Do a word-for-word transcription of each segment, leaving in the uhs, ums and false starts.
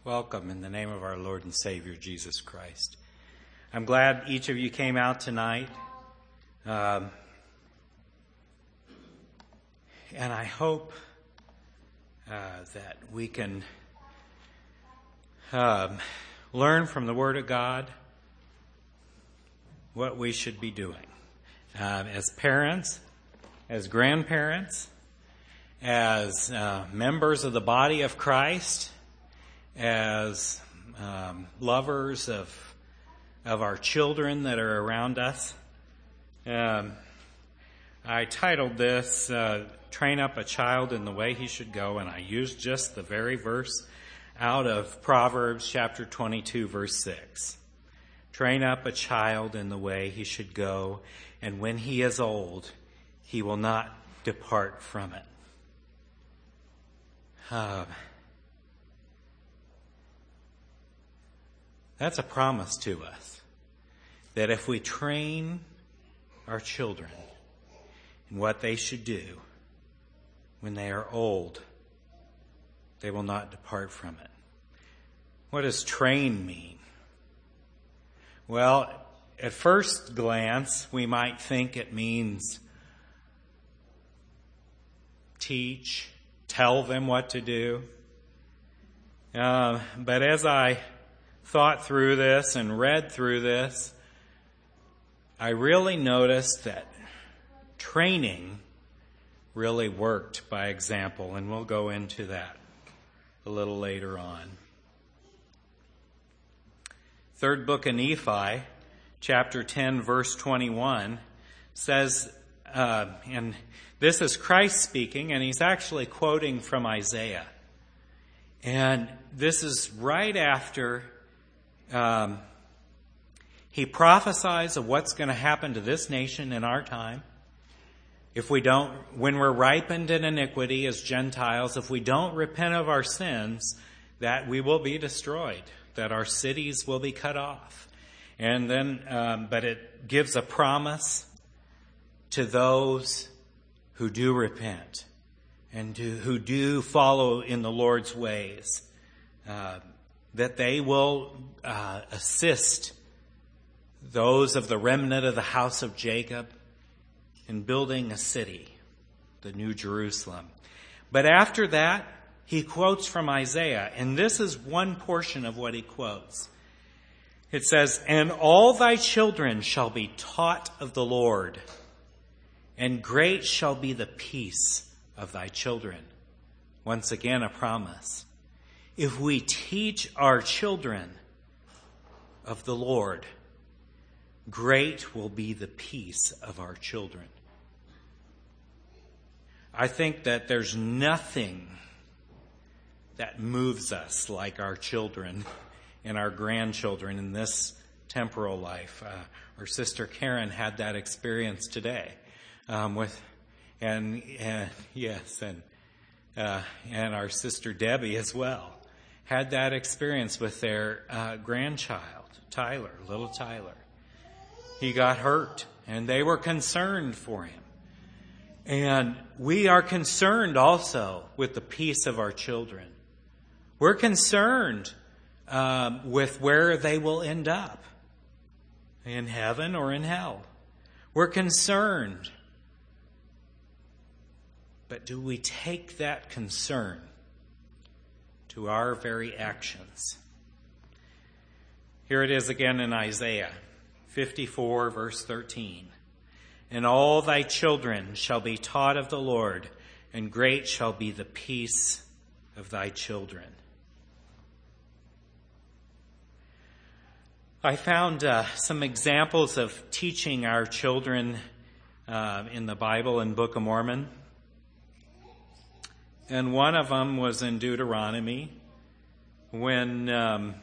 Welcome in the name of our Lord and Savior, Jesus Christ. I'm glad each of you came out tonight. Um, and I hope uh, that we can um, learn from the Word of God what we should be doing. Um, as parents, as grandparents, as uh, members of the body of Christ, as um, lovers of of our children that are around us. Um, I titled this, uh, Train Up a Child in the Way He Should Go, and I used just the very verse out of Proverbs chapter twenty-two, verse six. Train up a child in the way he should go, and when he is old, he will not depart from it. Uh, That's a promise to us, that if we train our children in what they should do when they are old, they will not depart from it. What does train mean? Well, at first glance, we might think it means teach, tell them what to do. Uh, but as I thought through this and read through this, I really noticed that training really worked by example, and we'll go into that a little later on. Third book of Nephi, chapter ten, verse twenty-one, says, uh, and this is Christ speaking, and he's actually quoting from Isaiah. And this is right after Um, he prophesies of what's going to happen to this nation in our time. If we don't, when we're ripened in iniquity as Gentiles, if we don't repent of our sins, that we will be destroyed, that our cities will be cut off. And then, um, but it gives a promise to those who do repent and do, who do follow in the Lord's ways. Uh, that they will uh, assist those of the remnant of the house of Jacob in building a city, the New Jerusalem. But after that, he quotes from Isaiah, and this is one portion of what he quotes. It says, "And all thy children shall be taught of the Lord, and great shall be the peace of thy children." Once again, a promise. If we teach our children of the Lord, great will be the peace of our children. I think that there's nothing that moves us like our children and our grandchildren in this temporal life. Uh, our sister Karen had that experience today, um, with, and, and yes, and uh, and our sister Debbie as well. Had that experience with their uh, grandchild, Tyler, little Tyler. He got hurt, and they were concerned for him. And we are concerned also with the peace of our children. We're concerned um, with where they will end up, in heaven or in hell. We're concerned. But do we take that concern to our very actions? Here it is again in Isaiah fifty-four, verse thirteen. "And all thy children shall be taught of the Lord, and great shall be the peace of thy children." I found uh, some examples of teaching our children uh, in the Bible and Book of Mormon. And one of them was in Deuteronomy, when um,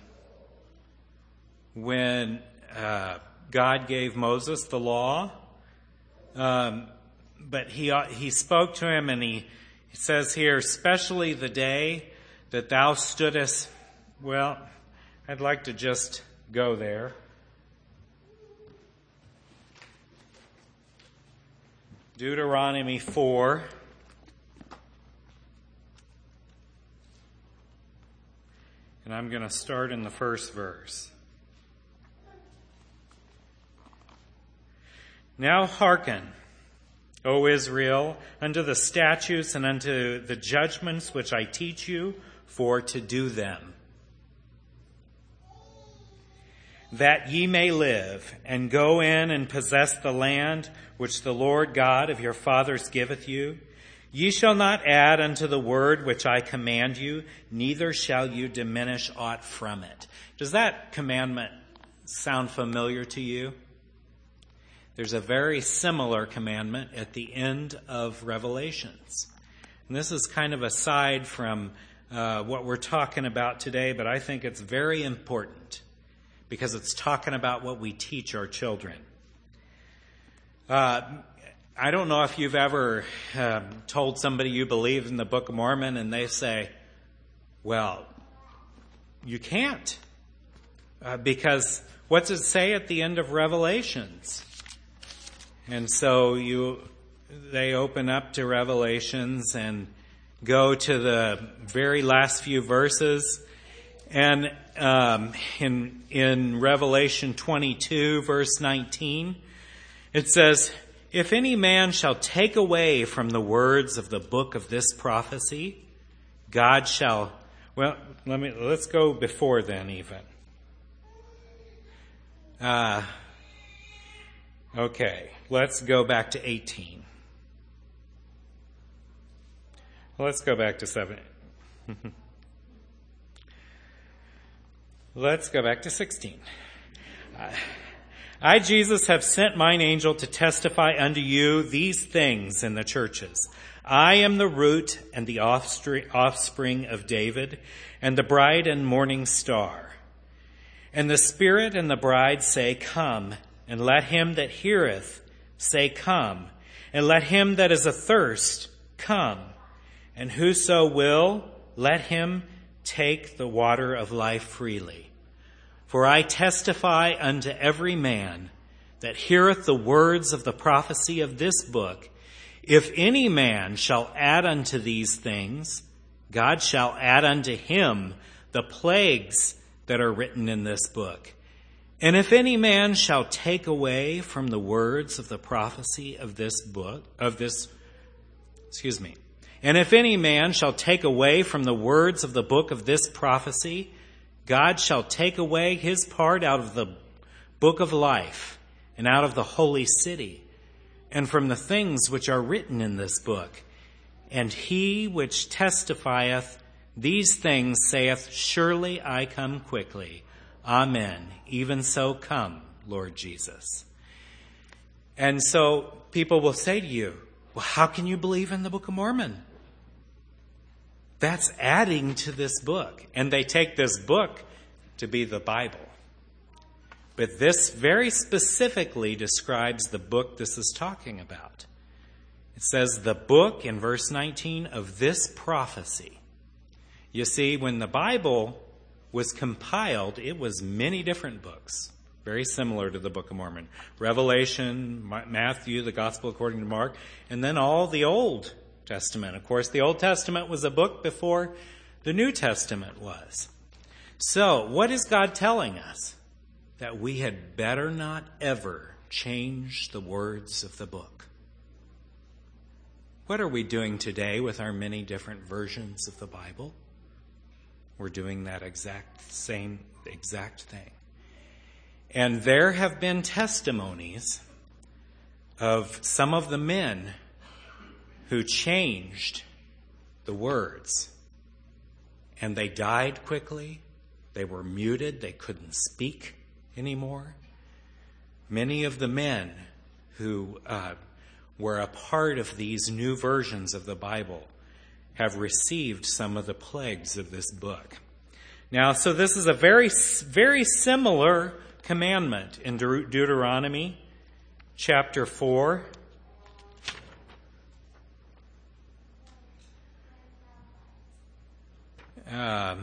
when uh, God gave Moses the law. Um, but he he spoke to him, and he, he says here, "Especially the day that thou stoodest." Well, I'd like to just go there. Deuteronomy four. And I'm going to start in the first verse. Now hearken, O Israel, unto the statutes and unto the judgments which I teach you, for to do them, that ye may live, and go in and possess the land which the Lord God of your fathers giveth you. Ye shall not add unto the word which I command you, neither shall you diminish aught from it. Does that commandment sound familiar to you? There's a very similar commandment at the end of Revelations. And this is kind of aside from uh, what we're talking about today, but I think it's very important because it's talking about what we teach our children. Uh, I don't know if you've ever uh, told somebody you believe in the Book of Mormon and they say, well, you can't. Uh, because what does it say at the end of Revelations? And so you, they open up to Revelations and go to the very last few verses. And um, in in Revelation twenty-two, verse nineteen, it says, if any man shall take away from the words of the book of this prophecy, God shall, well, let me, let's go before then even. Uh, okay, let's go back to eighteen. Let's go back to seven. Let's go back to sixteen. Uh, I, Jesus, have sent mine angel to testify unto you these things in the churches. I am the root and the offspring of David, and the bride and morning star. And the Spirit and the bride say, come, and let him that heareth say, come, and let him that is athirst come, and whoso will, let him take the water of life freely. For I testify unto every man that heareth the words of the prophecy of this book, if any man shall add unto these things, God shall add unto him the plagues that are written in this book. And if any man shall take away from the words of the prophecy of this book, of this, excuse me, and if any man shall take away from the words of the book of this prophecy, God shall take away his part out of the book of life and out of the holy city and from the things which are written in this book. And he which testifieth these things saith, surely I come quickly. Amen. Even so come, Lord Jesus. And so people will say to you, well, how can you believe in the Book of Mormon? That's adding to this book. And they take this book to be the Bible. But this very specifically describes the book this is talking about. It says the book in verse nineteen of this prophecy. You see, when the Bible was compiled, it was many different books, very similar to the Book of Mormon. Revelation, Matthew, the Gospel according to Mark, and then all the Old Testament. Of course, the Old Testament was a book before the New Testament was. So, what is God telling us? That we had better not ever change the words of the book. What are we doing today with our many different versions of the Bible? We're doing that exact same, exact thing. And there have been testimonies of some of the men who changed the words. And they died quickly. They were muted. They couldn't speak anymore. Many of the men who uh, were a part of these new versions of the Bible have received some of the plagues of this book. Now, so this is a very, very similar commandment in De- Deuteronomy chapter four. Um,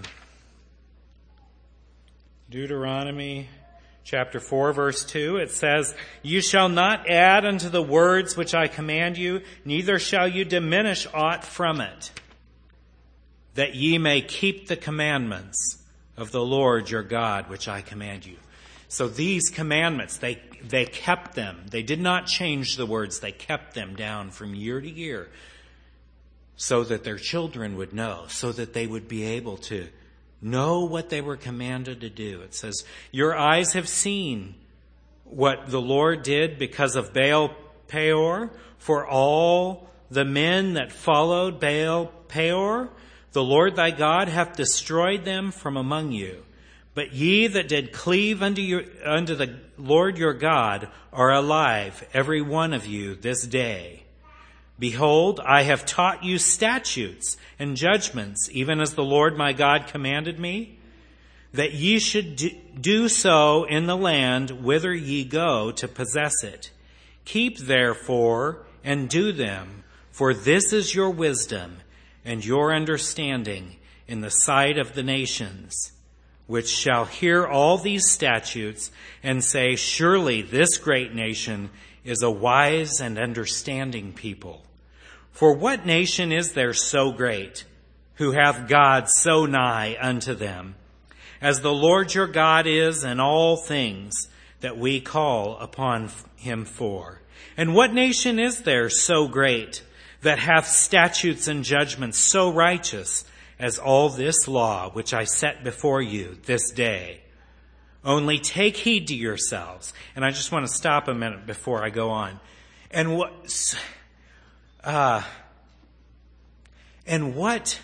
Deuteronomy chapter four, verse two, it says, you shall not add unto the words which I command you, neither shall you diminish aught from it, that ye may keep the commandments of the Lord your God, which I command you. So these commandments, they, they kept them. They did not change the words. They kept them down from year to year so that their children would know, so that they would be able to know what they were commanded to do. It says, your eyes have seen what the Lord did because of Baal Peor, for all the men that followed Baal Peor, the Lord thy God hath destroyed them from among you. But ye that did cleave unto, your, unto the Lord your God are alive, every one of you, this day. Behold, I have taught you statutes and judgments, even as the Lord my God commanded me, that ye should do so in the land whither ye go to possess it. Keep therefore and do them, for this is your wisdom and your understanding in the sight of the nations, which shall hear all these statutes and say, surely this great nation is a wise and understanding people. For what nation is there so great, who hath God so nigh unto them, as the Lord your God is in all things that we call upon him for? And what nation is there so great, that hath statutes and judgments so righteous, as all this law which I set before you this day? Only take heed to yourselves. And I just want to stop a minute before I go on. And what, uh, and what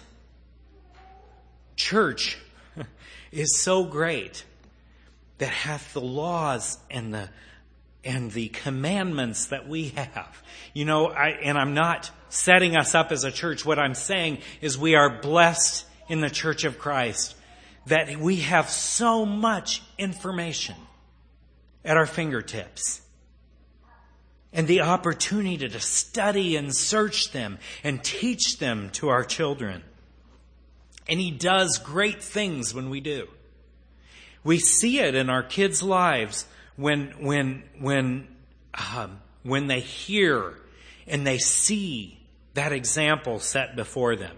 church is so great that hath the laws and the and the commandments that we have? You know, I, and I'm not setting us up as a church. What I'm saying is we are blessed in the Church of Christ that we have so much information at our fingertips and the opportunity to study and search them and teach them to our children. And he does great things when we do. We see it in our kids' lives when, when, when, um, when they hear and they see that example set before them.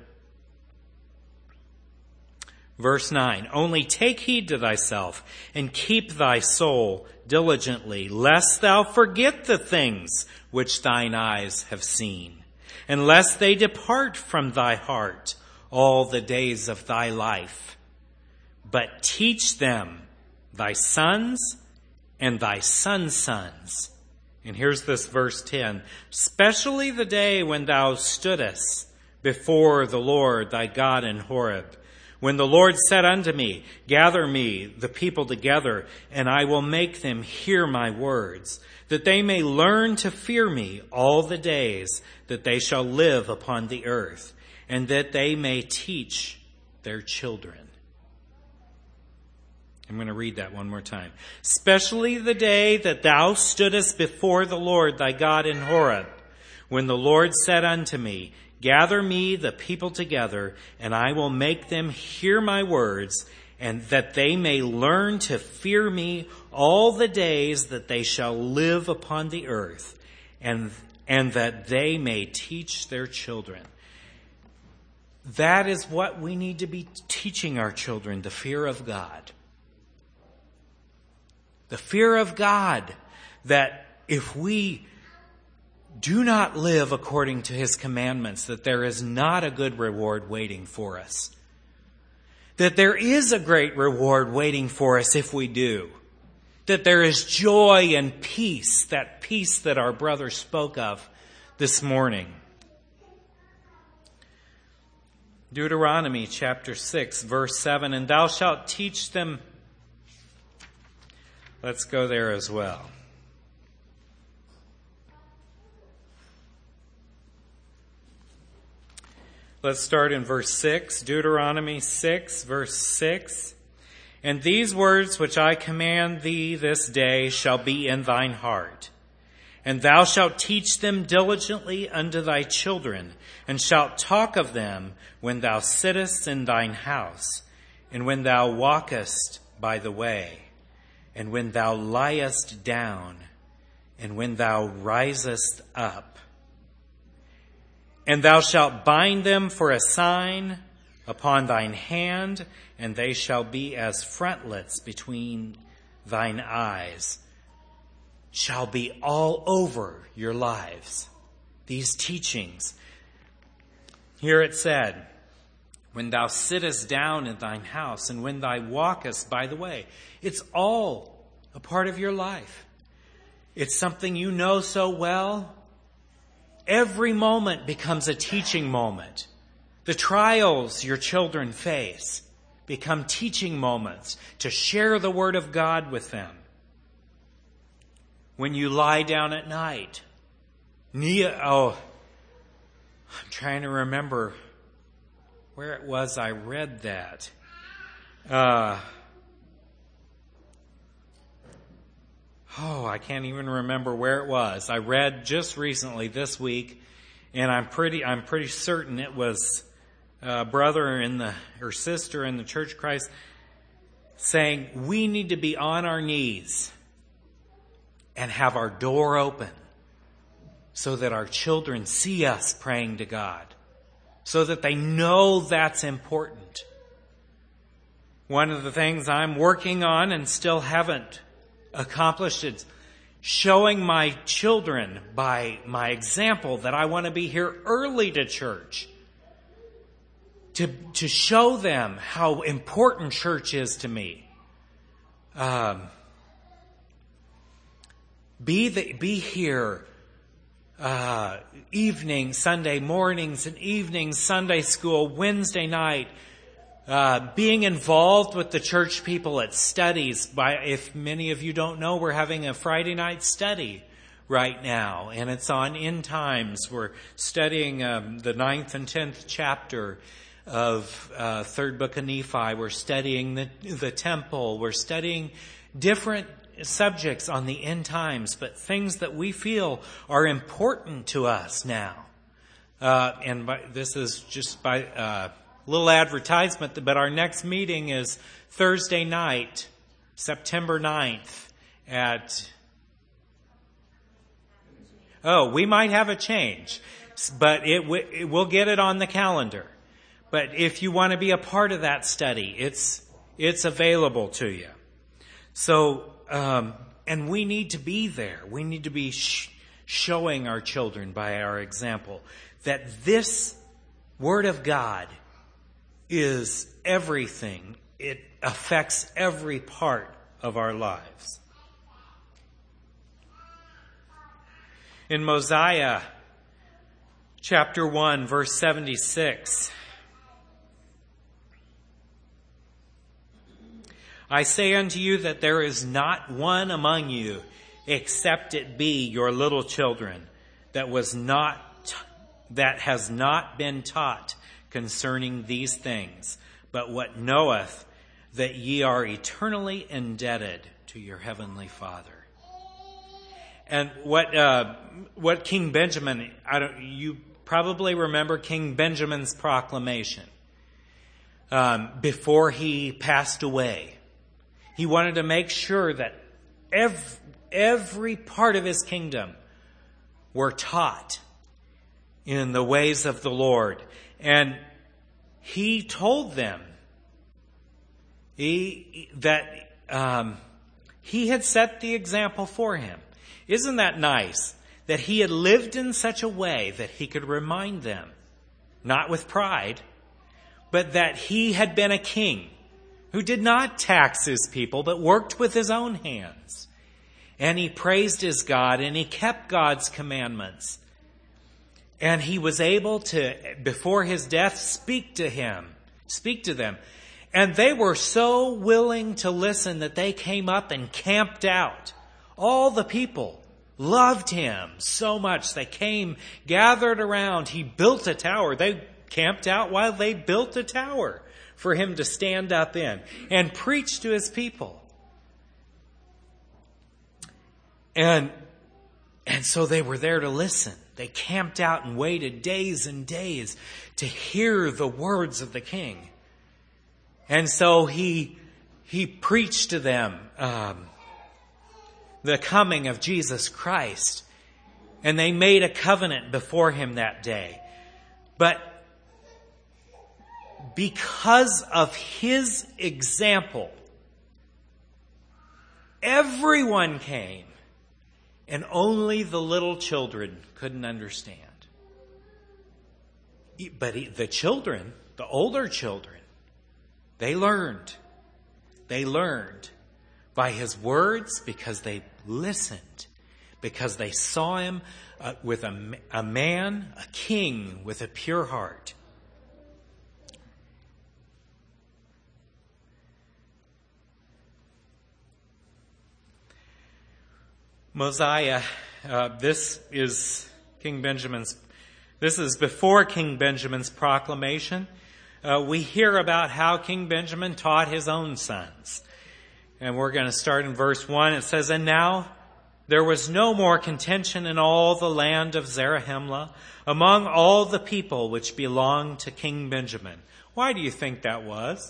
Verse nine, only take heed to thyself and keep thy soul diligently, lest thou forget the things which thine eyes have seen, and lest they depart from thy heart all the days of thy life. But teach them thy sons and thy sons' sons. And here's this verse ten. Especially the day when thou stoodest before the Lord thy God in Horeb, when the Lord said unto me, gather me the people together, and I will make them hear my words, that they may learn to fear me all the days that they shall live upon the earth, and that they may teach their children. I'm going to read that one more time. Especially the day that thou stoodest before the Lord thy God in Horeb, when the Lord said unto me, gather me the people together, and I will make them hear my words, and that they may learn to fear me all the days that they shall live upon the earth, and, and that they may teach their children. That is what we need to be teaching our children, the fear of God. The fear of God, that if we do not live according to his commandments, that there is not a good reward waiting for us. That there is a great reward waiting for us if we do. That there is joy and peace, that peace that our brother spoke of this morning. Deuteronomy chapter six, verse seven, and thou shalt teach them. Let's go there as well. Let's start in verse six, Deuteronomy six, verse six. And these words which I command thee this day shall be in thine heart. And thou shalt teach them diligently unto thy children, and shalt talk of them when thou sittest in thine house, and when thou walkest by the way, and when thou liest down, and when thou risest up. And thou shalt bind them for a sign upon thine hand, and they shall be as frontlets between thine eyes. Shall be all over your lives. These teachings. Here it said, when thou sittest down in thine house, and when thou walkest by the way. It's all a part of your life. It's something you know so well. Every moment becomes a teaching moment. The trials your children face become teaching moments to share the Word of God with them. When you lie down at night, Nia, oh, I'm trying to remember where it was I read that. Uh, oh, I can't even remember where it was. I read just recently this week, and I'm pretty, I'm pretty certain it was a brother in the or sister in the Church of Christ saying we need to be on our knees and have our door open so that our children see us praying to God, so that they know that's important. One of the things I'm working on and still haven't accomplished is showing my children by my example that I want to be here early to church. To, to show them how important church is to me. Um, be the, be here uh, evening, Sunday mornings and evenings, Sunday school, Wednesday night. Uh, being involved with the church people at studies. By, if many of you don't know, we're having a Friday night study right now, and it's on end times. We're studying um, the ninth and tenth chapter of uh, third book of Nephi. We're studying the the temple. We're studying different subjects on the end times, but things that we feel are important to us now. Uh, and by, this is just by a uh, little advertisement, but our next meeting is Thursday night, September ninth at... Oh, we might have a change, but it, w- it we'll get it on the calendar. But if you want to be a part of that study, it's it's available to you. So, um, and we need to be there. We need to be sh- showing our children by our example that this Word of God is everything. It affects every part of our lives. In Mosiah chapter one, verse seventy-six, I say unto you that there is not one among you, except it be your little children, that was not, that has not been taught concerning these things, but what knoweth that ye are eternally indebted to your heavenly Father. And what uh, what King Benjamin, I don't, you probably remember King Benjamin's proclamation um, before he passed away. He wanted to make sure that every, every part of his kingdom were taught in the ways of the Lord. And he told them he, that um, he had set the example for him. Isn't that nice? That he had lived in such a way that he could remind them, not with pride, but that he had been a king who did not tax his people, but worked with his own hands. And he praised his God, and he kept God's commandments. And he was able to, before his death, speak to him, speak to them. And they were so willing to listen that they came up and camped out. All the people loved him so much. They came, gathered around. He built a tower. They camped out while they built a tower for him to stand up in and preach to his people. And, and so they were there to listen. They camped out and waited days and days to hear the words of the king. And so he, he preached to them, um, the coming of Jesus Christ. And they made a covenant before him that day. But because of his example, everyone came, and only the little children couldn't understand. But he, the children, the older children, they learned. They learned by his words because they listened, because they saw him uh, with a, a man, a king with a pure heart. Mosiah, uh, this is King Benjamin's, this is before King Benjamin's proclamation. Uh, we hear about how King Benjamin taught his own sons. And we're going to start in verse one. It says, "And now there was no more contention in all the land of Zarahemla among all the people which belonged to King Benjamin." Why do you think that was?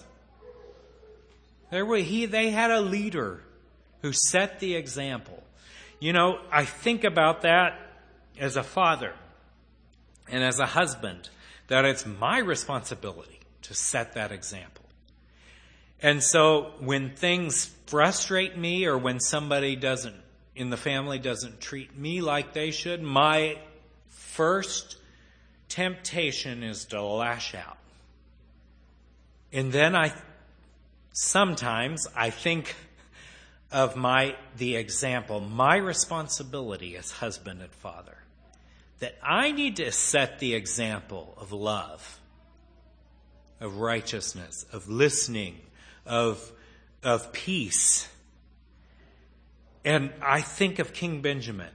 There were, he, they had a leader who set the example. You know, I think about that as a father and as a husband, that it's my responsibility to set that example. And so when things frustrate me, or when somebody doesn't, in the family doesn't treat me like they should, my first temptation is to lash out. And then I, sometimes I think of my, the example, my responsibility as husband and father, that I need to set the example of love, of righteousness, of listening, of, of peace. And I think of King Benjamin,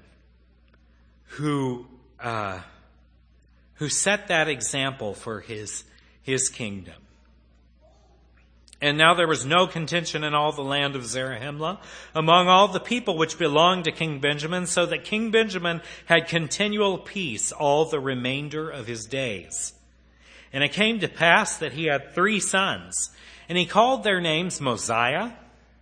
who, uh, who set that example for his, his kingdom. "And now there was no contention in all the land of Zarahemla among all the people which belonged to King Benjamin, so that King Benjamin had continual peace all the remainder of his days. And it came to pass that he had three sons, and he called their names Mosiah,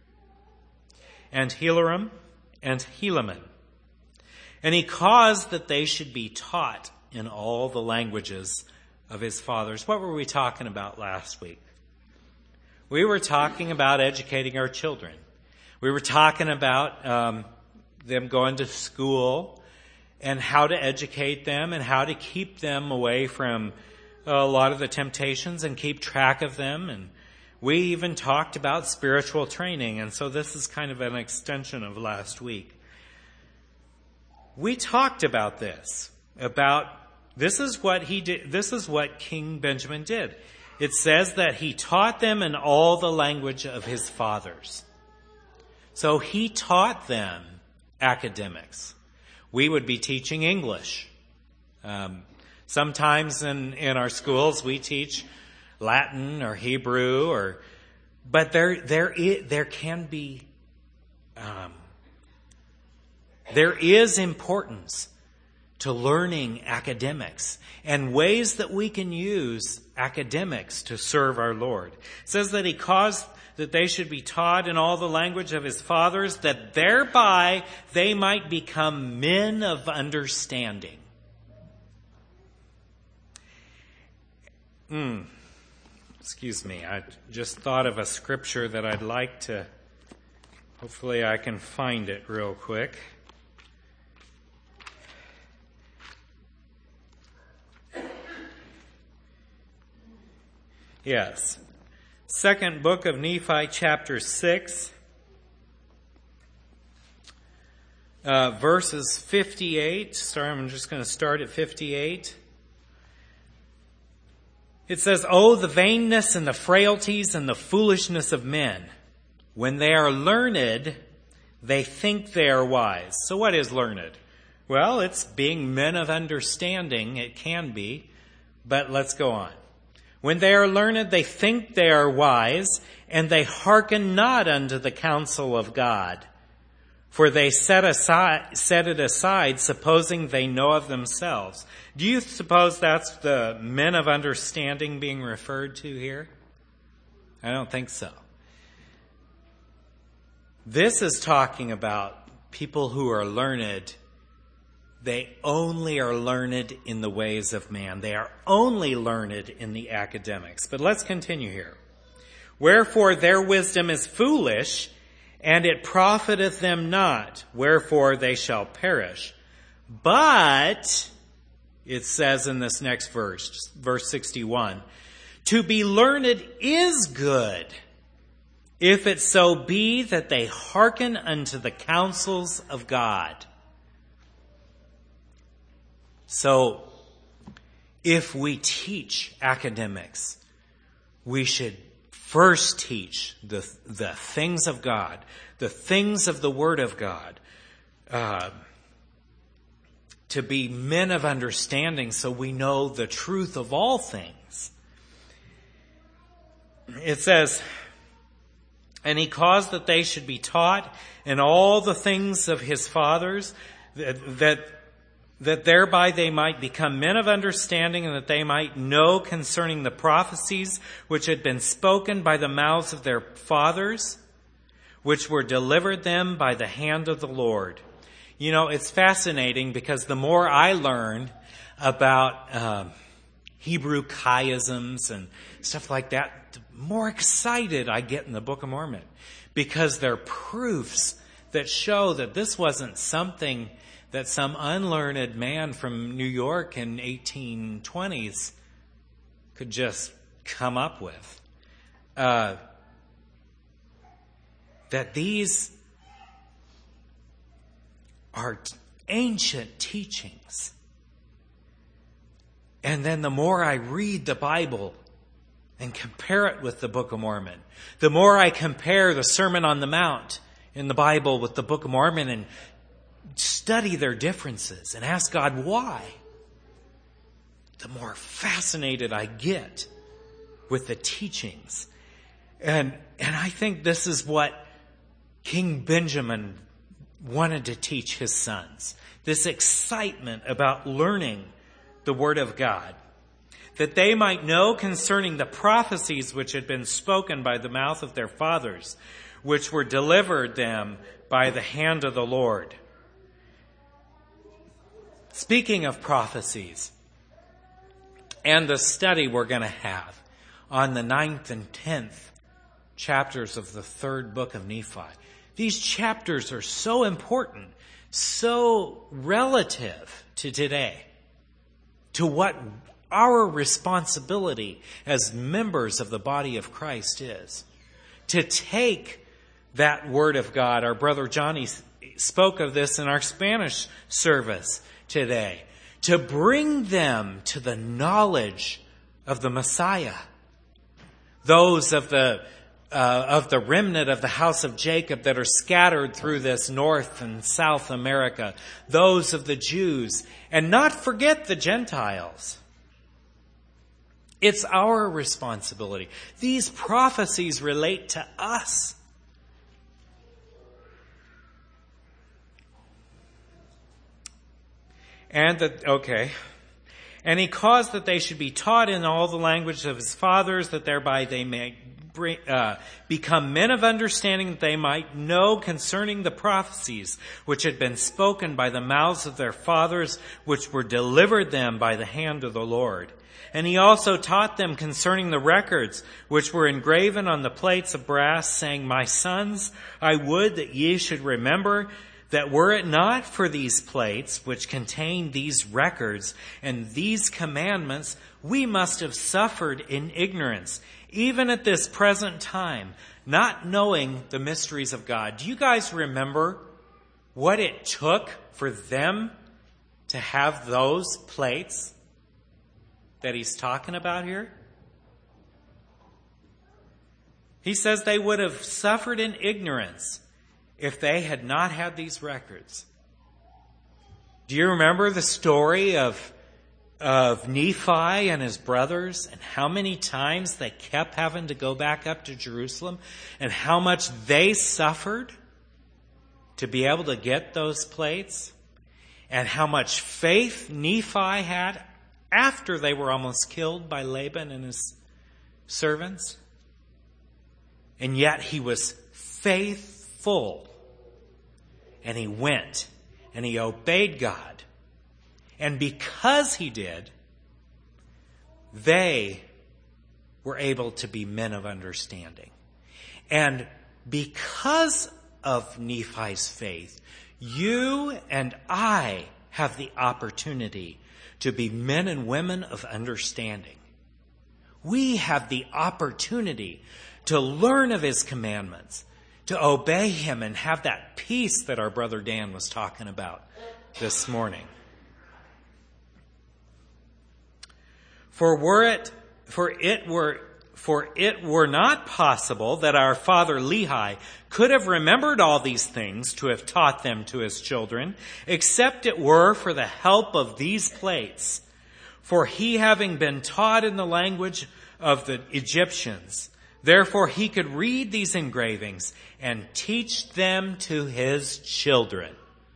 and Helaram, and Helaman. And he caused that they should be taught in all the languages of his fathers." What were we talking about last week? We were talking about educating our children. We were talking about um, them going to school and how to educate them and how to keep them away from a lot of the temptations and keep track of them. And we even talked about spiritual training. And so this is kind of an extension of last week. We talked about this, about this is what he did. This is what King Benjamin did. It says that he taught them in all the language of his fathers. So he taught them academics. We would be teaching English. Um, sometimes in, in our schools we teach Latin or Hebrew, or but there there is, there can be um, there is importance to learning academics and ways that we can use academics to serve our Lord. It says that he caused that they should be taught in all the language of his fathers, that thereby they might become men of understanding. Hmm. Excuse me, I just thought of a scripture that I'd like to, hopefully I can find it real quick. Yes. Second book of Nephi, chapter six, uh, verses fifty-eight. Sorry, I'm just going to start at fifty-eight. It says, "Oh, the vainness and the frailties and the foolishness of men. When they are learned, they think they are wise." So what is learned? Well, it's being men of understanding. It can be. But let's go on. "When they are learned, they think they are wise, and they hearken not unto the counsel of God. For they set aside, set it aside, supposing they know of themselves." Do you suppose that's the men of understanding being referred to here? I don't think so. This is talking about people who are learned. they only are learned in the ways of man. They are only learned in the academics. But let's continue here. Wherefore their wisdom is foolish, and it profiteth them not. Wherefore they shall perish. But, it says in this next verse, verse sixty-one, to be learned is good, if it so be that they hearken unto the counsels of God. So, if we teach academics, we should first teach the, the things of God, the things of the Word of God, uh, to be men of understanding so we know the truth of all things. It says, and he caused that they should be taught in all the things of his fathers, that, that that thereby they might become men of understanding, and that they might know concerning the prophecies which had been spoken by the mouths of their fathers, which were delivered them by the hand of the Lord. You know, it's fascinating because the more I learn about uh, Hebrew chiasms and stuff like that, the more excited I get in the Book of Mormon, because they're proofs that show that this wasn't something that some unlearned man from New York in eighteen twenties could just come up with. Uh, that these are ancient teachings. And then the more I read the Bible and compare it with the Book of Mormon, the more I compare the Sermon on the Mount in the Bible with the Book of Mormon and study their differences and ask God why, the more fascinated I get with the teachings. And and I think this is what King Benjamin wanted to teach his sons. This excitement about learning the Word of God, that they might know concerning the prophecies which had been spoken by the mouth of their fathers, which were delivered them by the hand of the Lord. Speaking of prophecies, and the study we're going to have on the ninth and tenth chapters of the third book of Nephi. These chapters are so important, so relative to today, to what our responsibility as members of the body of Christ is. To take that Word of God. Our brother Johnny spoke of this in our Spanish service today. To bring them to the knowledge of the Messiah. Those of the uh, of the remnant of the house of Jacob that are scattered through this North and South America. Those of the Jews. And not forget the Gentiles. It's our responsibility. These prophecies relate to us. And that, okay. And he caused that they should be taught in all the language of his fathers, that thereby they may bring, uh, become men of understanding, that they might know concerning the prophecies which had been spoken by the mouths of their fathers, which were delivered them by the hand of the Lord. And he also taught them concerning the records which were engraven on the plates of brass, saying, My sons, I would that ye should remember that were it not for these plates which contain these records and these commandments, we must have suffered in ignorance, even at this present time, not knowing the mysteries of God. Do you guys remember what it took for them to have those plates that he's talking about here? He says they would have suffered in ignorance if they had not had these records. Do you remember the story of, of Nephi and his brothers, and how many times they kept having to go back up to Jerusalem, and how much they suffered to be able to get those plates, and how much faith Nephi had after they were almost killed by Laban and his servants? And yet he was faithful. And he went and he obeyed God And because he did, they were able to be men of understanding. And because of Nephi's faith, you and I have the opportunity to be men and women of understanding. We have the opportunity to learn of his commandments, to obey him and have that peace that our brother Dan was talking about this morning. For were it, for it were, for it were not possible that our father Lehi could have remembered all these things to have taught them to his children, except it were for the help of these plates. For he having been taught in the language of the Egyptians, therefore he could read these engravings and teach them to his children.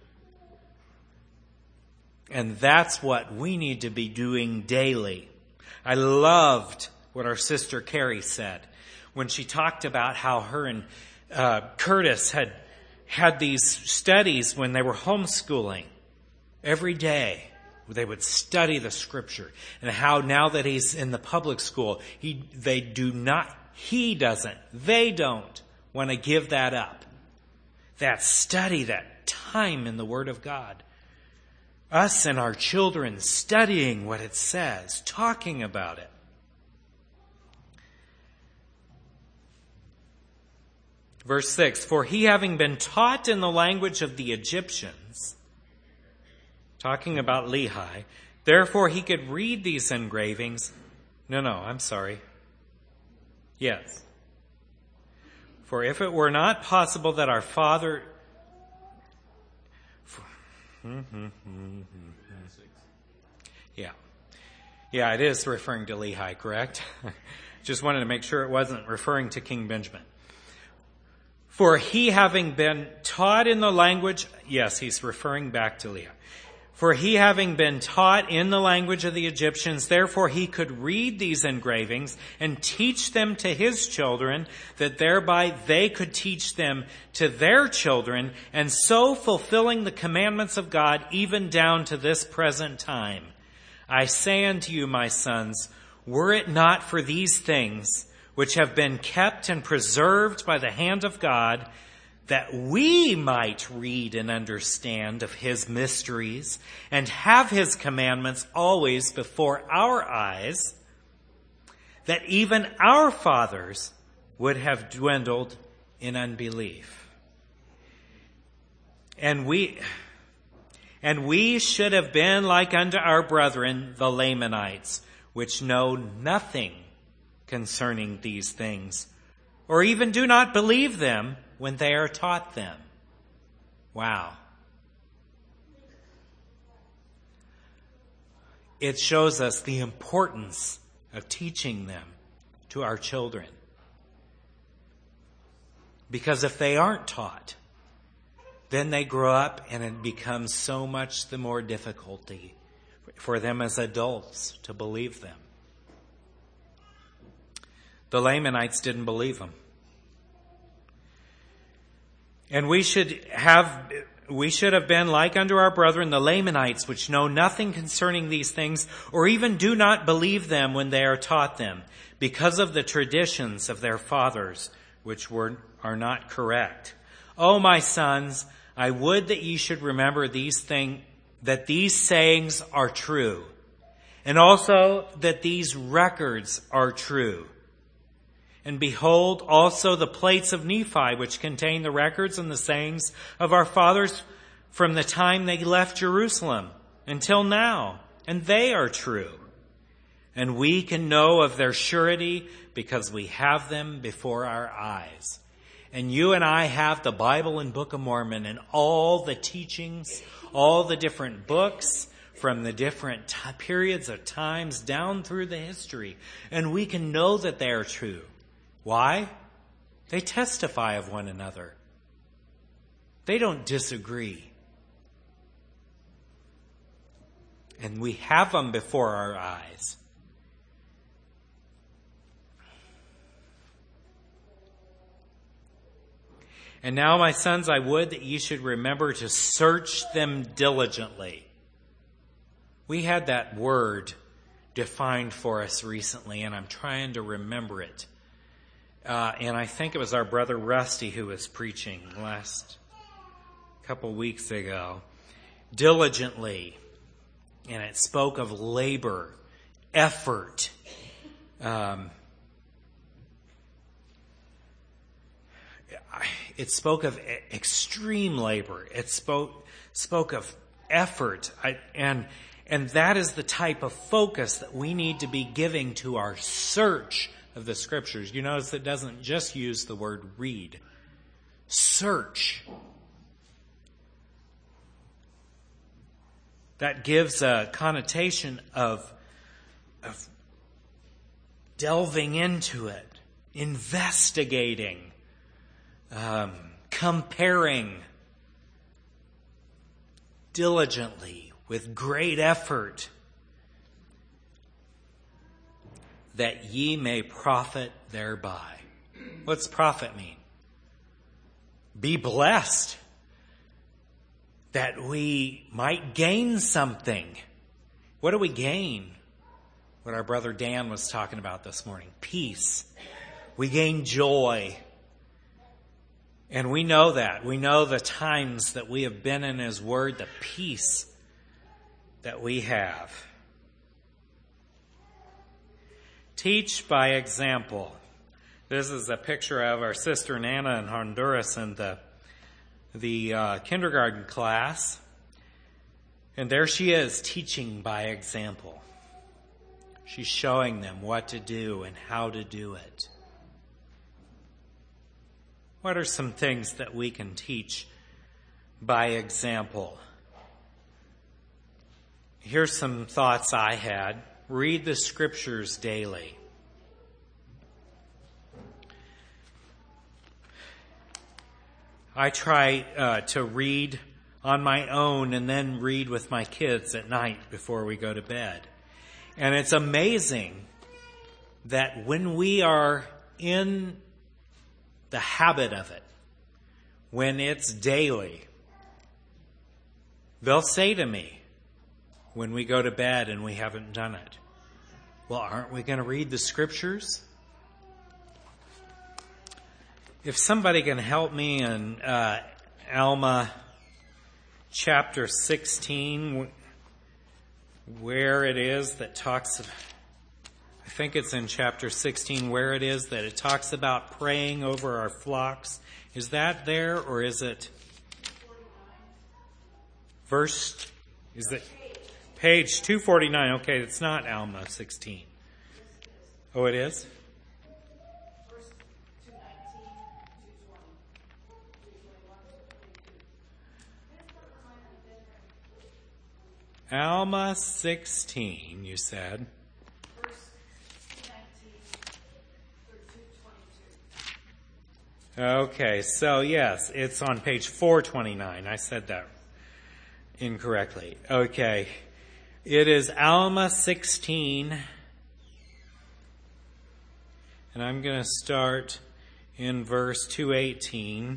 And that's what we need to be doing daily. I loved what our sister Carrie said when she talked about how her and uh, Curtis had had these studies when they were homeschooling. Every day they would study the scripture, and how now that he's in the public school, he they do not, he doesn't, they don't want to give that up. That study, that time in the Word of God. Us and our children studying what it says, talking about it. Verse six, for he having been taught in the language of the Egyptians, talking about Lehi, therefore he could read these engravings. No, no, I'm sorry. Yes. For if it were not possible that our father... Yeah. Yeah, it is referring to Lehi, correct? Just wanted to make sure it wasn't referring to King Benjamin. For he having been taught in the language... Yes, he's referring back to Lehi. For he having been taught in the language of the Egyptians, therefore he could read these engravings and teach them to his children, that thereby they could teach them to their children, and so fulfilling the commandments of God even down to this present time. I say unto you, my sons, were it not for these things which have been kept and preserved by the hand of God, that we might read and understand of his mysteries and have his commandments always before our eyes, that even our fathers would have dwindled in unbelief. And we, and we should have been like unto our brethren, the Lamanites, which know nothing concerning these things, or even do not believe them when they are taught them. Wow. It shows us the importance of teaching them to our children. Because if they aren't taught, then they grow up and it becomes so much the more difficulty for them as adults to believe them. The Lamanites didn't believe them. And we should have, we should have been like unto our brethren, the Lamanites, which know nothing concerning these things, or even do not believe them when they are taught them, because of the traditions of their fathers, which were, are not correct. O my sons, I would that ye should remember these things, that these sayings are true, and also that these records are true. And behold also the plates of Nephi, which contain the records and the sayings of our fathers from the time they left Jerusalem until now. And they are true. And we can know of their surety because we have them before our eyes. And you and I have the Bible and Book of Mormon and all the teachings, all the different books from the different t- periods of times down through the history. And we can know that they are true. Why? They testify of one another. They don't disagree. And we have them before our eyes. And now, my sons, I would that ye should remember to search them diligently. We had that word defined for us recently, and I'm trying to remember it. Uh, and I think it was our brother Rusty who was preaching last couple weeks ago. Diligently. And it spoke of labor, effort. Um, it spoke of extreme labor. It spoke spoke of effort. I, and and that is the type of focus that we need to be giving to our search of the Scriptures. You notice it doesn't just use the word read. Search. That gives a connotation of, of delving into it, investigating, um, comparing diligently with great effort, that ye may profit thereby. What's profit mean? Be blessed. That we might gain something. What do we gain? What our brother Dan was talking about this morning. Peace. We gain joy. And we know that. We know the times that we have been in His Word, the peace that we have. Teach by example. This is a picture of our sister Nana in Honduras and the the uh, kindergarten class. And there she is teaching by example. She's showing them what to do and how to do it. What are some things that we can teach by example? Here's some thoughts I had. Read the Scriptures daily. I try uh, to read on my own and then read with my kids at night before we go to bed. And it's amazing that when we are in the habit of it, when it's daily, they'll say to me when we go to bed and we haven't done it, well, aren't we going to read the Scriptures? If somebody can help me in uh, Alma chapter sixteen, where it is that talks, I think it's in chapter sixteen, where it is that it talks about praying over our flocks. Is that there, or is it verse, is it page two forty-nine? Okay, it's not Alma sixteen. Oh, it is? Alma sixteen, you said. Okay, so yes, it's on page four twenty-nine. I said that incorrectly. Okay, it is Alma sixteen, and I'm going to start in verse two eighteen.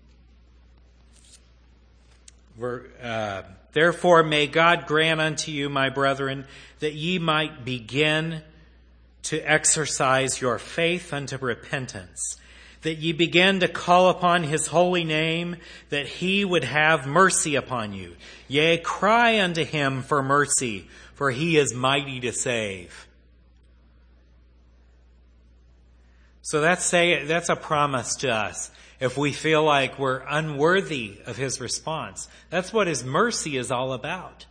Ver, uh, Therefore may God grant unto you, my brethren, that ye might begin to exercise your faith unto repentance, that ye begin to call upon His holy name, that He would have mercy upon you. Yea, cry unto Him for mercy, for He is mighty to save. So that's say that's a promise to us. If we feel like we're unworthy of His response, that's what His mercy is all about.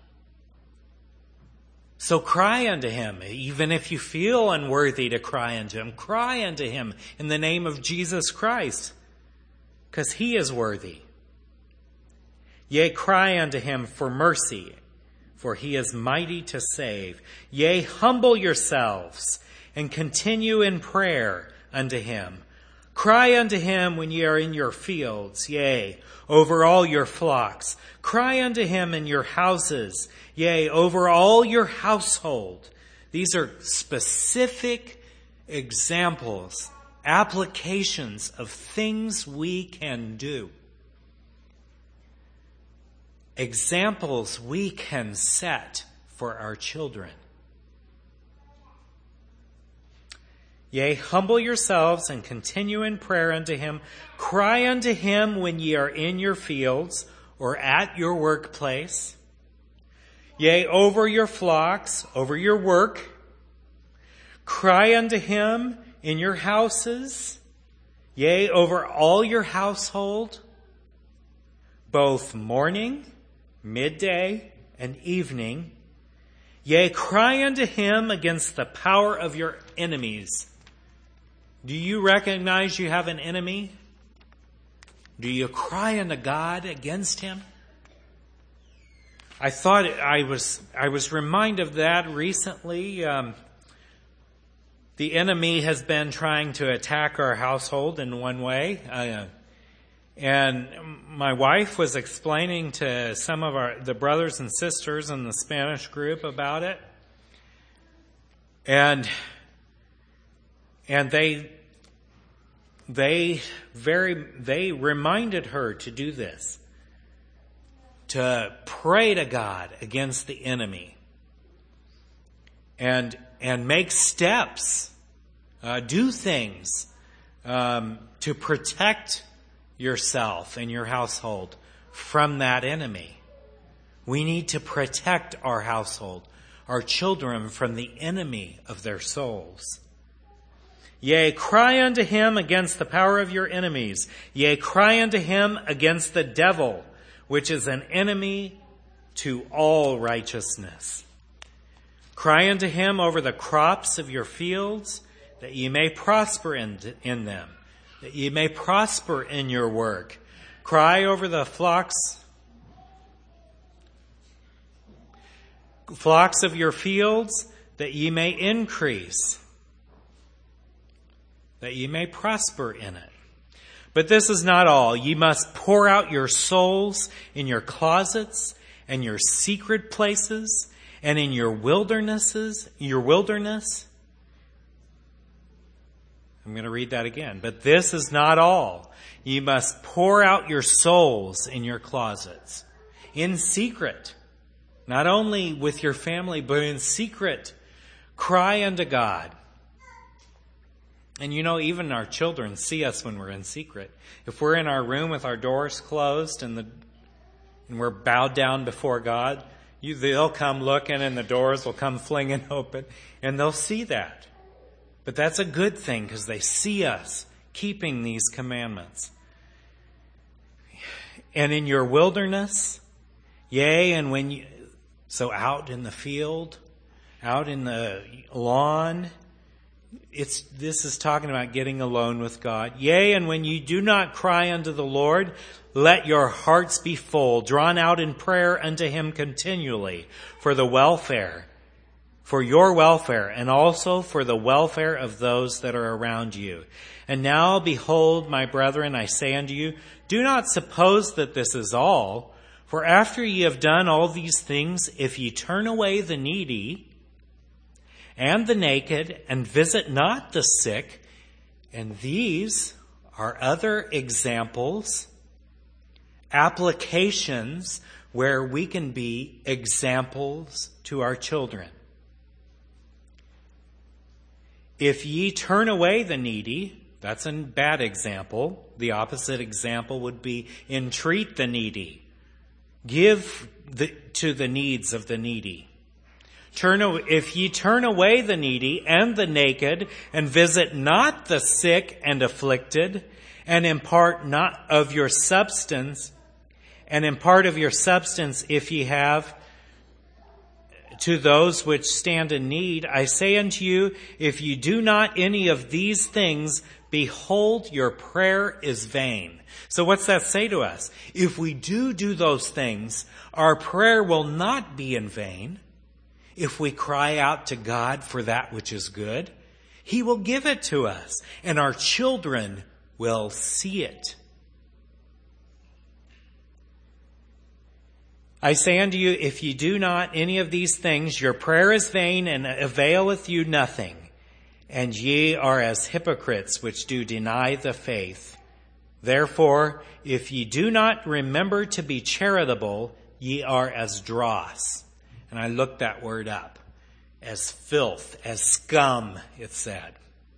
So cry unto Him, even if you feel unworthy to cry unto Him. Cry unto Him in the name of Jesus Christ, because He is worthy. Yea, cry unto Him for mercy, for He is mighty to save. Yea, humble yourselves and continue in prayer unto Him. Cry unto Him when ye are in your fields, yea, over all your flocks. Cry unto Him in your houses, yea, over all your household. These are specific examples, applications of things we can do. Examples we can set for our children. Yea, humble yourselves and continue in prayer unto him. Cry unto him when ye are in your fields or at your workplace. Yea, over your flocks, over your work. Cry unto him in your houses. Yea, over all your household, both morning, midday, and evening. Yea, cry unto him against the power of your enemies. Do you recognize you have an enemy? Do you cry unto God against him? I thought I was I was reminded of that recently. Um, the enemy has been trying to attack our household in one way. Uh, and my wife was explaining to some of our the brothers and sisters in the Spanish group about it. And and they they very they reminded her to do this. To pray to God against the enemy. And and make steps, uh, do things um, to protect yourself and your household from that enemy. We need to protect our household, our children, from the enemy of their souls. Yea, cry unto him against the power of your enemies. Yea, cry unto him against the devil, which is an enemy to all righteousness. Cry unto him over the crops of your fields, that ye may prosper in, in them, that ye may prosper in your work. Cry over the flocks, flocks of your fields, that ye may increase, that ye may prosper in it. But this is not all. Ye must pour out your souls in your closets and your secret places and in your wildernesses, your wilderness. I'm going to read that again. But this is not all. Ye must pour out your souls in your closets, in secret, not only with your family, but in secret. Cry unto God. And you know, even our children see us when we're in secret. If we're in our room with our doors closed and the and we're bowed down before God, you, they'll come looking and the doors will come flinging open and they'll see that. But that's a good thing because they see us keeping these commandments. And in your wilderness, yea, and when you, so out in the field, out in the lawn, It's, this is talking about getting alone with God. Yea, and when you do not cry unto the Lord, let your hearts be full, drawn out in prayer unto him continually, for the welfare, for your welfare, and also for the welfare of those that are around you. And now, behold, my brethren, I say unto you, do not suppose that this is all, for after ye have done all these things, if ye turn away the needy, and the naked, and visit not the sick. And these are other examples, applications where we can be examples to our children. If ye turn away the needy, that's a bad example. The opposite example would be entreat the needy. Give the, to the needs of the needy. Turn, if ye turn away the needy and the naked, and visit not the sick and afflicted, and impart not of your substance, and impart of your substance if ye have to those which stand in need, I say unto you, if you do not any of these things, behold, your prayer is vain. So what's that say to us? If we do do those things, our prayer will not be in vain. If we cry out to God for that which is good, he will give it to us, and our children will see it. I say unto you, if ye do not any of these things, your prayer is vain and availeth you nothing. And ye are as hypocrites which do deny the faith. Therefore, if ye do not remember to be charitable, ye are as dross. And I looked that word up. As filth, as scum, it said.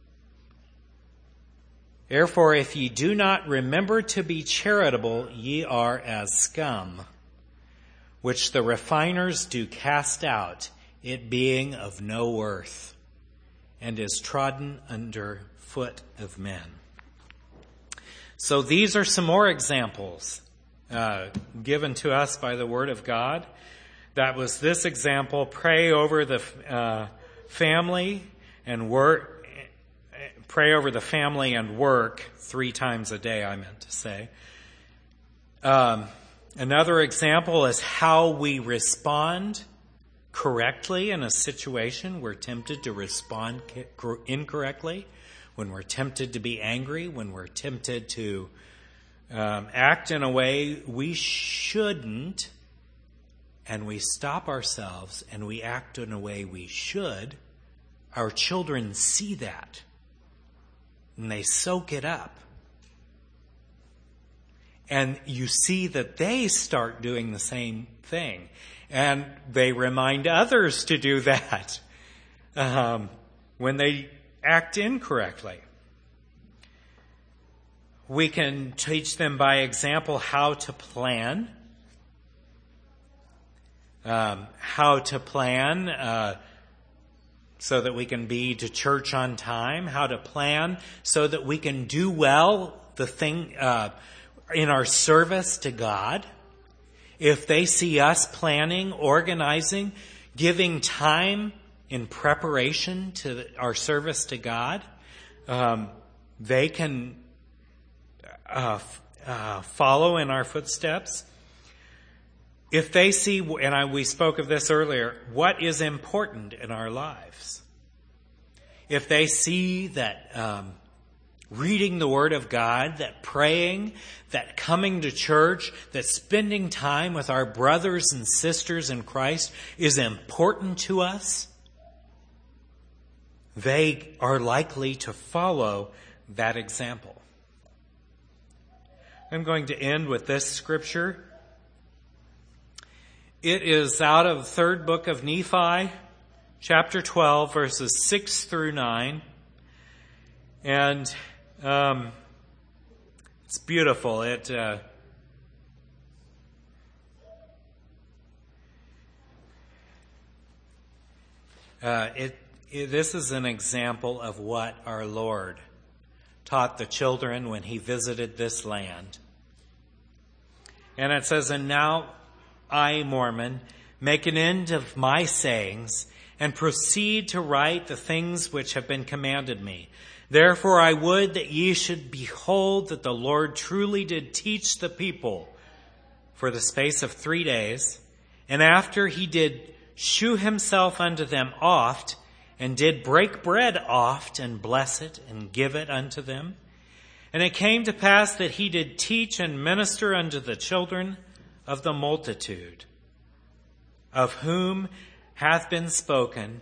Therefore, if ye do not remember to be charitable, ye are as scum, which the refiners do cast out, it being of no worth, and is trodden under foot of men. So these are some more examples uh, given to us by the Word of God. That was this example: pray over the uh, family and work. Pray over the family and work three times a day, I meant to say. Um, another example is how we respond correctly in a situation. We're tempted to respond incorrectly, when we're tempted to be angry, when we're tempted to um, act in a way we shouldn't, and we stop ourselves and we act in a way we should. Our children see that. And they soak it up. And you see that they start doing the same thing. And they remind others to do that um, when they act incorrectly. We can teach them by example how to plan. Um, how to plan uh so that we can be to church on time, how to plan so that we can do well the thing uh, in our service to God. If they see us planning, organizing, giving time in preparation to our service to God, um, they can uh, uh, follow in our footsteps. If they see, and I, we spoke of this earlier, what is important in our lives. If they see that um, reading the Word of God, that praying, that coming to church, that spending time with our brothers and sisters in Christ is important to us, they are likely to follow that example. I'm going to end with this scripture. It is out of the third book of Nephi, chapter twelve, verses six through nine. And um, it's beautiful. It uh, uh, it, it this is an example of what our Lord taught the children when he visited this land. And it says, "And now I, Mormon, make an end of my sayings and proceed to write the things which have been commanded me. Therefore I would that ye should behold that the Lord truly did teach the people for the space of three days. And after he did shew himself unto them oft, and did break bread oft, and bless it, and give it unto them. And it came to pass that he did teach and minister unto the children of the multitude, of whom hath been spoken,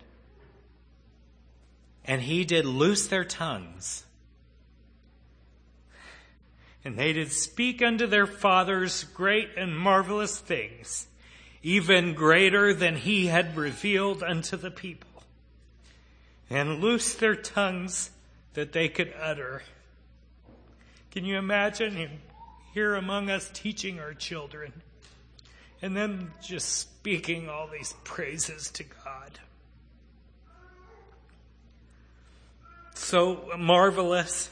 and he did loose their tongues. And they did speak unto their fathers great and marvelous things, even greater than he had revealed unto the people, and loosed their tongues that they could utter." Can you imagine him here among us teaching our children, and then just speaking all these praises to God? So marvelous.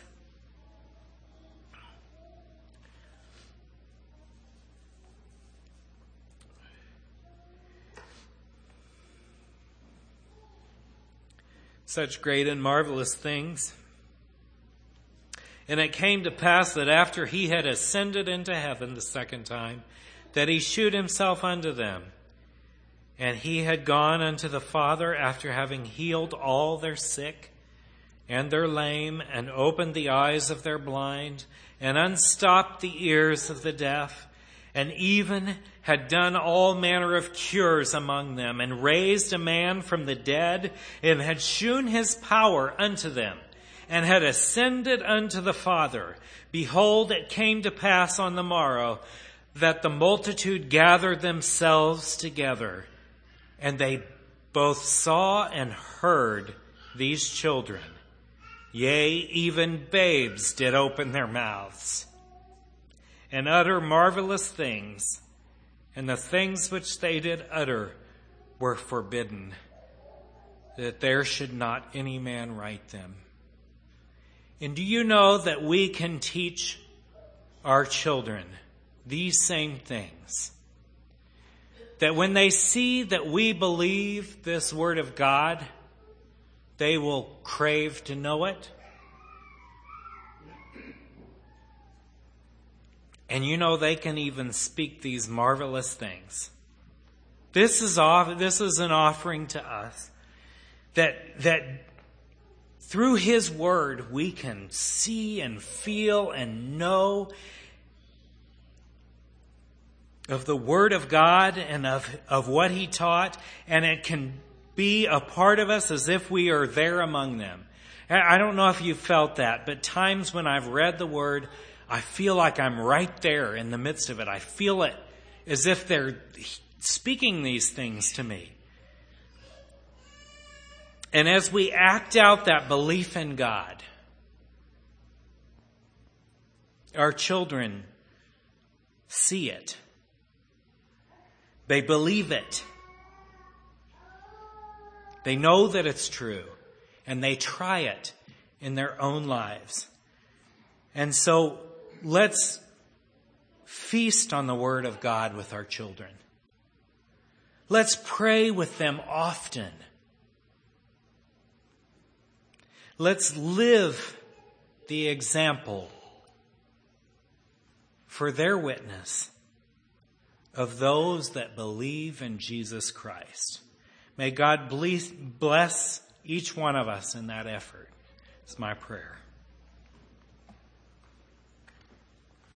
Such great and marvelous things. And it came to pass that after he had ascended into heaven the second time, that he shewed himself unto them. And he had gone unto the Father after having healed all their sick and their lame, and opened the eyes of their blind, and unstopped the ears of the deaf, and even had done all manner of cures among them, and raised a man from the dead, and had shewn his power unto them, and had ascended unto the Father. Behold, it came to pass on the morrow that the multitude gathered themselves together, And they both saw and heard these children. Yea, even babes did open their mouths and utter marvelous things. And the things which they did utter were forbidden, that there should not any man write them. And do you know that we can teach our children these same things? That when they see that we believe this word of God, they will crave to know it. And you know, they can even speak these marvelous things. This is off, this is an offering to us that, that through His Word we can see and feel and know of the Word of God and of, of what He taught, and it can be a part of us as if we are there among them. I don't know if you felt that, but times when I've read the Word, I feel like I'm right there in the midst of it. I feel it as if they're speaking these things to me. And as we act out that belief in God, our children see it. They believe it. They know that it's true. And they try it in their own lives. And so let's feast on the Word of God with our children. Let's pray with them often. Let's live the example for their witness of those that believe in Jesus Christ. May God bless each one of us in that effort. It's my prayer.